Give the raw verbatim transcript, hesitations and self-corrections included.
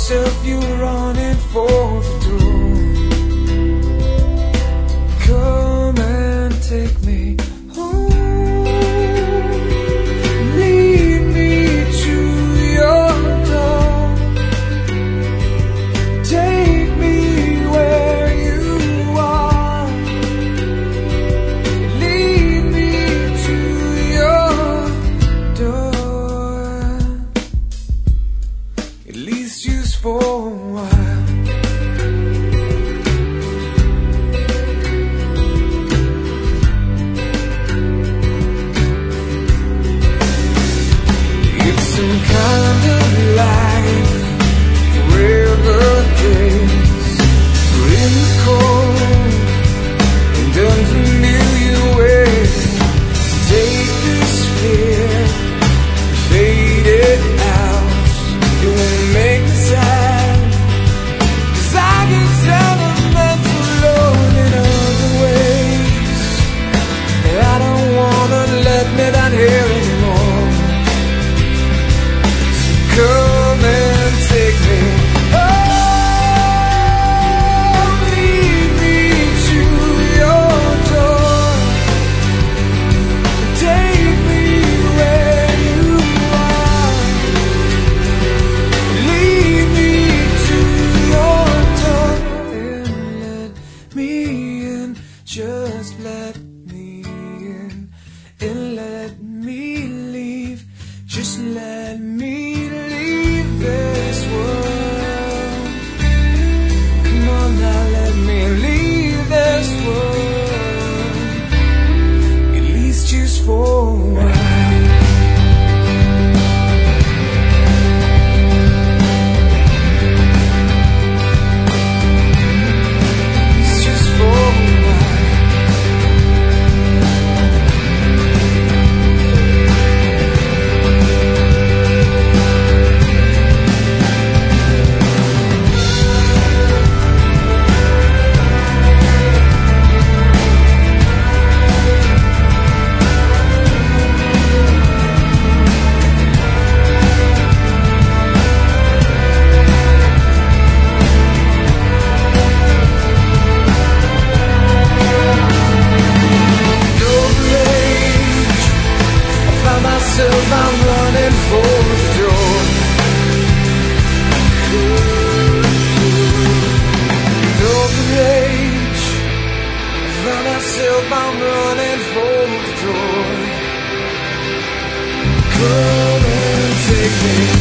myself, you were running for the door. Come and take me home. Lead me to your door. Take me where you are. Lead me to your door. At least just for a while. It's some kind of life where the days are in the cold and unfamiliar ways. Take this fear, fade it out. It won't make me sad, 'cause I get sentimental alone in other ways. And I don't wanna let me down here anymore. So come and take me home. Lead me to your door. Take me where you are. Lead me to your door. And let me in, just let me in. And let me leave, just let me leave this world. Come on now, let me leave this world. At least just for a while. It's just for a while. I'm running for the door. Don't rage. I found myself, I'm running for the door. Come and take me